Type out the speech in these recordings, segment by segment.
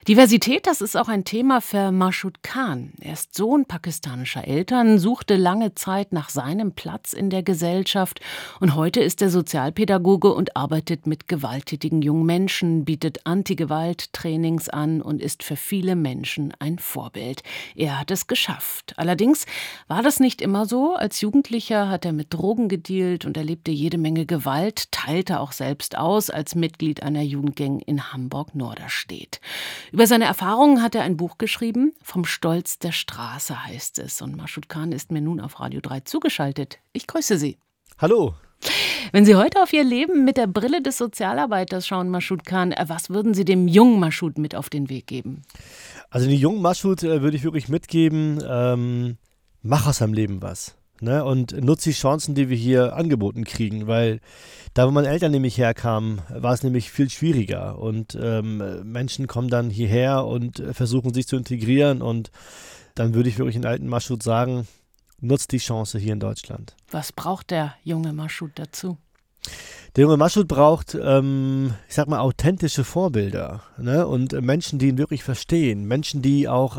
Diversität, das ist auch ein Thema für Mashood Khan. Er ist Sohn pakistanischer Eltern, suchte lange Zeit nach seinem Platz in der Gesellschaft und heute ist er Sozialpädagoge und arbeitet mit gewalttätigen jungen Menschen, bietet Anti-Gewalt-Trainings an und ist für viele Menschen ein Vorbild. Er hat es geschafft. Allerdings war das nicht immer so. Als Jugendlicher hat er mit Drogen gedealt und erlebte jede Menge Gewalt, teilte auch selbst aus als Mitglied einer Jugendgang in Hamburg-Norderstedt. Über seine Erfahrungen hat er ein Buch geschrieben. Vom Stolz der Straße heißt es. Und Mashood Khan ist mir nun auf Radio 3 zugeschaltet. Ich grüße Sie. Hallo. Wenn Sie heute auf Ihr Leben mit der Brille des Sozialarbeiters schauen, Mashood Khan, was würden Sie dem jungen Mashood mit auf den Weg geben? Also den jungen Mashood würde ich wirklich mitgeben, mach aus deinem Leben was. Ne? Und nutze die Chancen, die wir hier angeboten kriegen, weil da, wo meine Eltern nämlich herkamen, war es nämlich viel schwieriger und Menschen kommen dann hierher und versuchen sich zu integrieren und dann würde ich wirklich den alten Mashoud sagen, nutzt die Chance hier in Deutschland. Was braucht der junge Mashoud dazu? Der junge Mashoud braucht, ich sag mal, authentische Vorbilder, ne? Und Menschen, die ihn wirklich verstehen, Menschen, die auch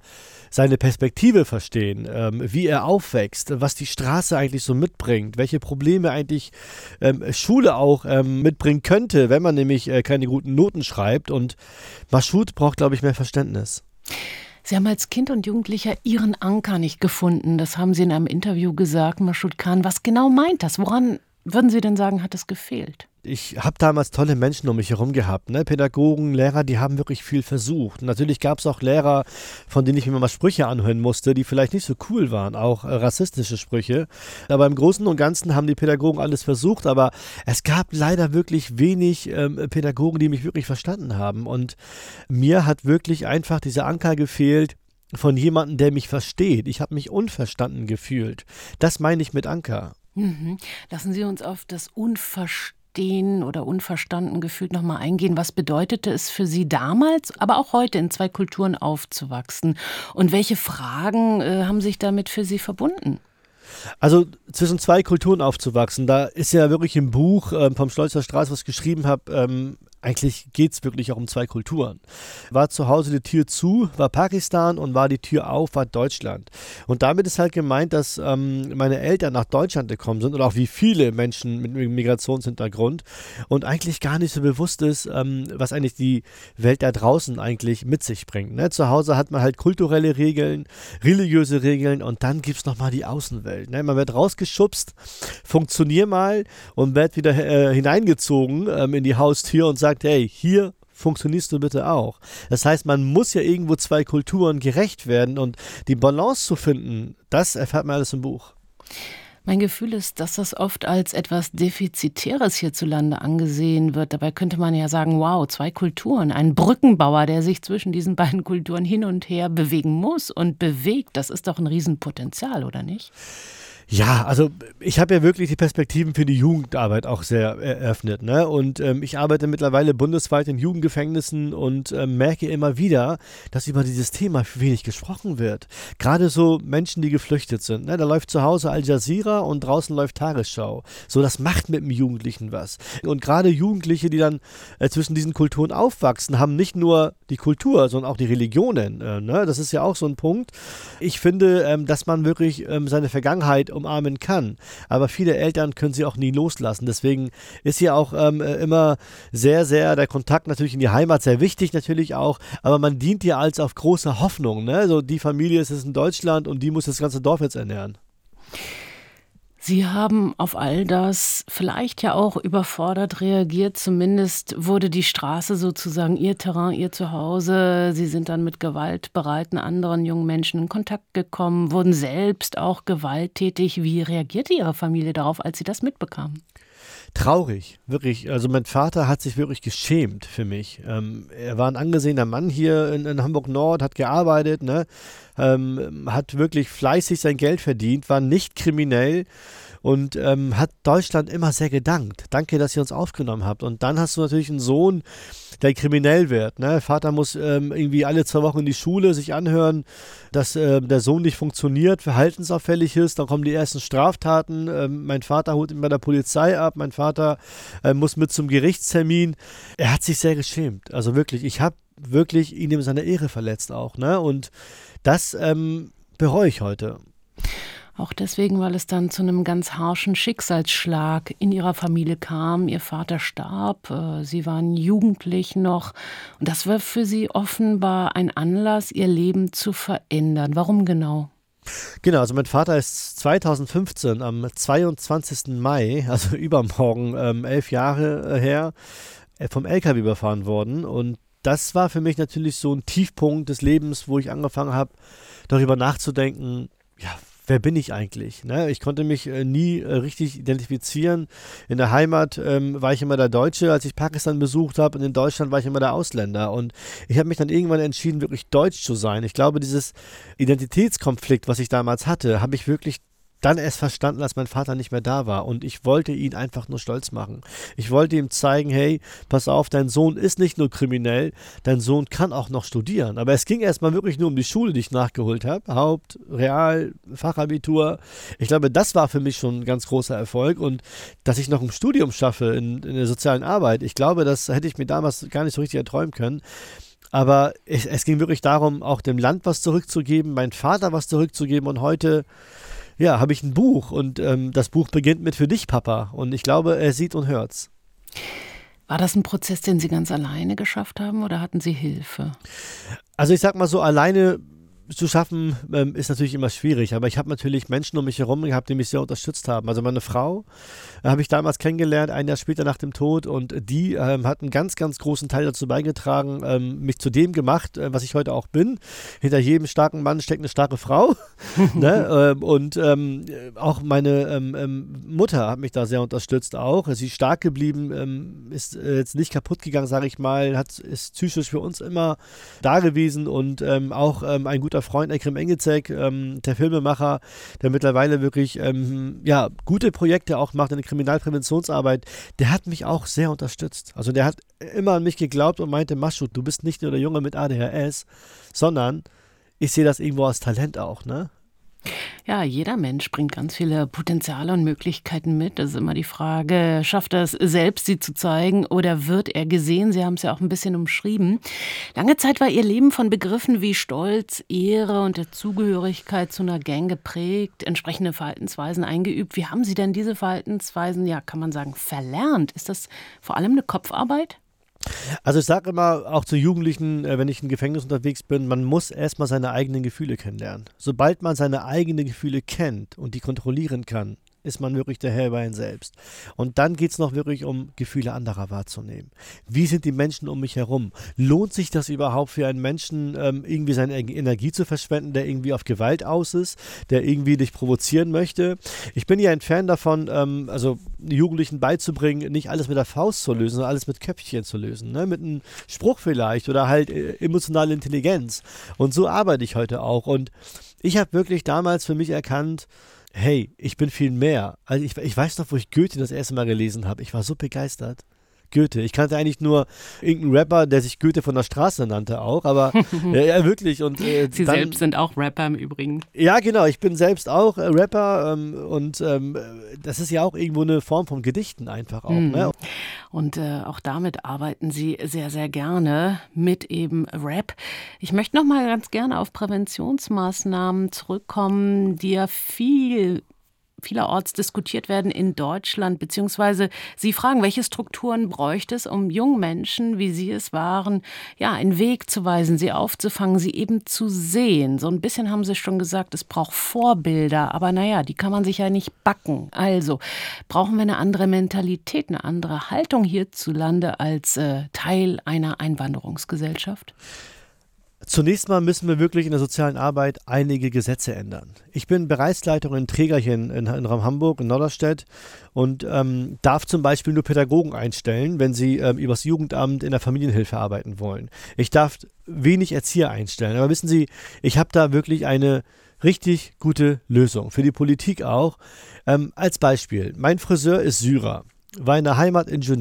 seine Perspektive verstehen, wie er aufwächst, was die Straße eigentlich so mitbringt, welche Probleme eigentlich Schule auch mitbringen könnte, wenn man nämlich keine guten Noten schreibt. Und Mashoud braucht, glaube ich, mehr Verständnis. Sie haben als Kind und Jugendlicher Ihren Anker nicht gefunden. Das haben Sie in einem Interview gesagt, Mashoud Khan. Was genau meint das? Woran würden Sie denn sagen, hat es gefehlt? Ich habe damals tolle Menschen um mich herum gehabt, ne? Pädagogen, Lehrer, die haben wirklich viel versucht. Natürlich gab es auch Lehrer, von denen ich mir mal Sprüche anhören musste, die vielleicht nicht so cool waren, auch rassistische Sprüche. Aber im Großen und Ganzen haben die Pädagogen alles versucht, aber es gab leider wirklich wenig Pädagogen, die mich wirklich verstanden haben. Und mir hat wirklich einfach dieser Anker gefehlt, von jemandem, der mich versteht. Ich habe mich unverstanden gefühlt. Das meine ich mit Anker. Lassen Sie uns auf das Unverstehen oder unverstanden gefühlt nochmal eingehen. Was bedeutete es für Sie damals, aber auch heute in zwei Kulturen aufzuwachsen? Und welche Fragen haben sich damit für Sie verbunden? Also zwischen zwei Kulturen aufzuwachsen, da ist ja wirklich im Buch vom Stolz der Straße, was ich geschrieben habe, eigentlich geht es wirklich auch um zwei Kulturen. War zu Hause die Tür zu, war Pakistan und war die Tür auf, war Deutschland. Und damit ist halt gemeint, dass meine Eltern nach Deutschland gekommen sind oder auch wie viele Menschen mit Migrationshintergrund und eigentlich gar nicht so bewusst ist, was eigentlich die Welt da draußen eigentlich mit sich bringt. Ne? Zu Hause hat man halt kulturelle Regeln, religiöse Regeln und dann gibt es nochmal die Außenwelt. Ne? Man wird rausgeschubst, funktionier mal und wird wieder hineingezogen in die Haustür und sagt, hey, hier funktionierst du bitte auch. Das heißt, man muss ja irgendwo zwei Kulturen gerecht werden und die Balance zu finden, das erfährt man alles im Buch. Mein Gefühl ist, dass das oft als etwas Defizitäres hierzulande angesehen wird. Dabei könnte man ja sagen, wow, zwei Kulturen, ein Brückenbauer, der sich zwischen diesen beiden Kulturen hin und her bewegen muss und bewegt. Das ist doch ein Riesenpotenzial, oder nicht? Ja, also ich habe ja wirklich die Perspektiven für die Jugendarbeit auch sehr eröffnet, ne? Und ich arbeite mittlerweile bundesweit in Jugendgefängnissen und merke immer wieder, dass über dieses Thema wenig gesprochen wird. Gerade so Menschen, die geflüchtet sind, ne? Da läuft zu Hause Al Jazeera und draußen läuft Tagesschau. So, das macht mit dem Jugendlichen was. Und gerade Jugendliche, die dann zwischen diesen Kulturen aufwachsen, haben nicht nur die Kultur, sondern auch die Religionen, ne? Das ist ja auch so ein Punkt. Ich finde, dass man wirklich seine Vergangenheit umarmen kann. Aber viele Eltern können sie auch nie loslassen. Deswegen ist hier auch immer sehr, sehr der Kontakt natürlich in die Heimat sehr wichtig natürlich auch. Aber man dient ja als auf große Hoffnung. Ne? Also die Familie ist es in Deutschland und die muss das ganze Dorf jetzt ernähren. Sie haben auf all das vielleicht ja auch überfordert reagiert. Zumindest wurde die Straße sozusagen Ihr Terrain, Ihr Zuhause. Sie sind dann mit gewaltbereiten anderen jungen Menschen in Kontakt gekommen, wurden selbst auch gewalttätig. Wie reagierte Ihre Familie darauf, als Sie das mitbekamen? Traurig, wirklich. Also mein Vater hat sich wirklich geschämt für mich. Er war ein angesehener Mann hier in Hamburg-Nord, hat gearbeitet, ne? Hat wirklich fleißig sein Geld verdient, war nicht kriminell und hat Deutschland immer sehr gedankt. Danke, dass ihr uns aufgenommen habt. Und dann hast du natürlich einen Sohn, der kriminell wird. Ne? Vater muss irgendwie alle 2 Wochen in die Schule sich anhören, dass der Sohn nicht funktioniert, verhaltensauffällig ist. Dann kommen die ersten Straftaten. Mein Vater holt ihn bei der Polizei ab. Mein Vater muss mit zum Gerichtstermin. Er hat sich sehr geschämt. Also wirklich, ich habe wirklich ihn in seiner Ehre verletzt auch. Ne? Und das bereue ich heute. Auch deswegen, weil es dann zu einem ganz harschen Schicksalsschlag in ihrer Familie kam. Ihr Vater starb, sie waren jugendlich noch. Und das war für sie offenbar ein Anlass, ihr Leben zu verändern. Warum genau? Genau, also mein Vater ist 2015 am 22. Mai, also übermorgen, 11 Jahre her, vom LKW überfahren worden. Und das war für mich natürlich so ein Tiefpunkt des Lebens, wo ich angefangen habe, darüber nachzudenken, ja, wer bin ich eigentlich? Ne? Ich konnte mich nie richtig identifizieren. In der Heimat war ich immer der Deutsche, als ich Pakistan besucht habe, und in Deutschland war ich immer der Ausländer. Und ich habe mich dann irgendwann entschieden, wirklich deutsch zu sein. Ich glaube, dieses Identitätskonflikt, was ich damals hatte, habe ich wirklich dann erst verstanden, als mein Vater nicht mehr da war. Und ich wollte ihn einfach nur stolz machen. Ich wollte ihm zeigen, hey, pass auf, dein Sohn ist nicht nur kriminell, dein Sohn kann auch noch studieren. Aber es ging erstmal wirklich nur um die Schule, die ich nachgeholt habe. Haupt-, Real-, Fachabitur. Ich glaube, das war für mich schon ein ganz großer Erfolg. Und dass ich noch ein Studium schaffe in der sozialen Arbeit, ich glaube, das hätte ich mir damals gar nicht so richtig erträumen können. Aber es ging wirklich darum, auch dem Land was zurückzugeben, meinem Vater was zurückzugeben. Und heute habe ich ein Buch, und das Buch beginnt mit "Für dich, Papa", und ich glaube, er sieht und hört's. War das ein Prozess, den Sie ganz alleine geschafft haben, oder hatten Sie Hilfe? Also ich sag mal so, alleine zu schaffen ist natürlich immer schwierig, aber ich habe natürlich Menschen um mich herum gehabt, die mich sehr unterstützt haben. Also meine Frau habe ich damals kennengelernt, ein Jahr später nach dem Tod, und die hat einen ganz, ganz großen Teil dazu beigetragen, mich zu dem gemacht, was ich heute auch bin. Hinter jedem starken Mann steckt eine starke Frau. Ne? Und auch meine Mutter hat mich da sehr unterstützt auch. Sie ist stark geblieben, ist jetzt nicht kaputt gegangen, sage ich mal, ist psychisch für uns immer da gewesen, und auch ein guter Freund, Ekrem Engizek, der Filmemacher, der mittlerweile wirklich gute Projekte auch macht in der Kriminalpräventionsarbeit, der hat mich auch sehr unterstützt. Also der hat immer an mich geglaubt und meinte, Maschud, du bist nicht nur der Junge mit ADHS, sondern ich sehe das irgendwo als Talent auch, ne? Ja, jeder Mensch bringt ganz viele Potenziale und Möglichkeiten mit. Das ist immer die Frage, schafft er es selbst, sie zu zeigen, oder wird er gesehen? Sie haben es ja auch ein bisschen umschrieben. Lange Zeit war Ihr Leben von Begriffen wie Stolz, Ehre und der Zugehörigkeit zu einer Gang geprägt, entsprechende Verhaltensweisen eingeübt. Wie haben Sie denn diese Verhaltensweisen, ja, kann man sagen, verlernt? Ist das vor allem eine Kopfarbeit? Also ich sage immer auch zu Jugendlichen, wenn ich im Gefängnis unterwegs bin, man muss erstmal seine eigenen Gefühle kennenlernen. Sobald man seine eigenen Gefühle kennt und die kontrollieren kann, ist man wirklich der Herr über ihn selbst. Und dann geht es noch wirklich um Gefühle anderer wahrzunehmen. Wie sind die Menschen um mich herum? Lohnt sich das überhaupt für einen Menschen, irgendwie seine Energie zu verschwenden, der irgendwie auf Gewalt aus ist, der irgendwie dich provozieren möchte? Ich bin ja ein Fan davon, also Jugendlichen beizubringen, nicht alles mit der Faust zu lösen, sondern alles mit Köpfchen zu lösen. Ne? Mit einem Spruch vielleicht oder halt emotionale Intelligenz. Und so arbeite ich heute auch. Und ich habe wirklich damals für mich erkannt, hey, ich bin viel mehr. Also ich weiß noch, wo ich Goethe das erste Mal gelesen habe. Ich war so begeistert. Goethe. Ich kannte eigentlich nur irgendeinen Rapper, der sich Goethe von der Straße nannte auch, aber ja, wirklich. Und, Sie dann, selbst sind auch Rapper im Übrigen. Ja, genau. Ich bin selbst auch Rapper und das ist ja auch irgendwo eine Form von Gedichten einfach auch. Ne? Und auch damit arbeiten Sie sehr, sehr gerne mit eben Rap. Ich möchte noch mal ganz gerne auf Präventionsmaßnahmen zurückkommen, die ja vielerorts diskutiert werden in Deutschland, beziehungsweise Sie fragen, welche Strukturen bräuchte es, um jungen Menschen, wie Sie es waren, ja, einen Weg zu weisen, sie aufzufangen, sie eben zu sehen. So ein bisschen haben Sie schon gesagt, es braucht Vorbilder, aber naja, die kann man sich ja nicht backen. Also brauchen wir eine andere Mentalität, eine andere Haltung hierzulande als Teil einer Einwanderungsgesellschaft? Zunächst mal müssen wir wirklich in der sozialen Arbeit einige Gesetze ändern. Ich bin Bereichsleiterin in Trägerchen in Raum Hamburg, in Norderstedt, und darf zum Beispiel nur Pädagogen einstellen, wenn sie übers Jugendamt in der Familienhilfe arbeiten wollen. Ich darf wenig Erzieher einstellen, aber wissen Sie, ich habe da wirklich eine richtig gute Lösung, für die Politik auch. Als Beispiel, mein Friseur ist Syrer, war in der Heimat Ingenieur.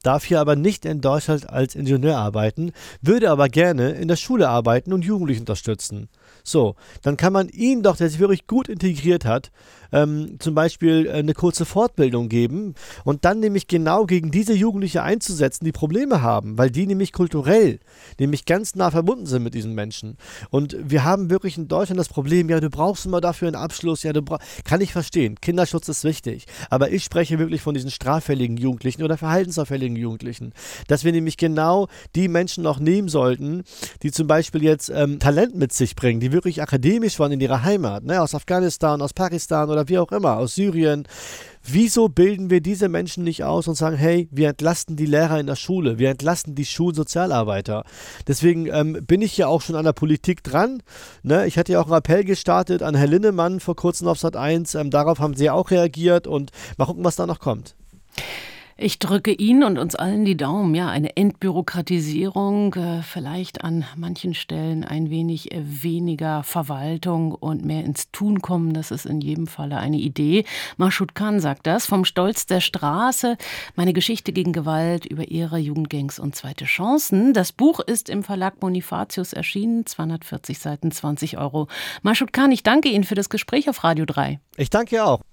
darf hier aber nicht in Deutschland als Ingenieur arbeiten, würde aber gerne in der Schule arbeiten und Jugendliche unterstützen. So, dann kann man ihn doch, der sich wirklich gut integriert hat, zum Beispiel eine kurze Fortbildung geben und dann nämlich genau gegen diese Jugendliche einzusetzen, die Probleme haben, weil die nämlich kulturell, nämlich ganz nah verbunden sind mit diesen Menschen. Und wir haben wirklich in Deutschland das Problem, ja, du brauchst immer dafür einen Abschluss, ja, kann ich verstehen, Kinderschutz ist wichtig, aber ich spreche wirklich von diesen straffälligen Jugendlichen oder verhaltensauffälligen Jugendlichen, dass wir nämlich genau die Menschen noch nehmen sollten, die zum Beispiel jetzt Talent mit sich bringen, die wirklich akademisch waren in ihrer Heimat, ne, aus Afghanistan, aus Pakistan oder wie auch immer, aus Syrien. Wieso bilden wir diese Menschen nicht aus und sagen, hey, wir entlasten die Lehrer in der Schule, wir entlasten die Schulsozialarbeiter. Deswegen bin ich ja auch schon an der Politik dran. Ne? Ich hatte ja auch einen Appell gestartet an Herrn Linnemann vor kurzem auf Sat.1. Darauf haben sie ja auch reagiert und mal gucken, was da noch kommt. Ich drücke Ihnen und uns allen die Daumen, ja, eine Entbürokratisierung, vielleicht an manchen Stellen ein wenig weniger Verwaltung und mehr ins Tun kommen. Das ist in jedem Falle eine Idee. Mashoud Khan sagt das, vom Stolz der Straße, meine Geschichte gegen Gewalt über Ehre, Jugendgangs und zweite Chancen. Das Buch ist im Verlag Bonifatius erschienen, 240 Seiten, 20 Euro. Mashoud Khan, ich danke Ihnen für das Gespräch auf Radio 3. Ich danke auch.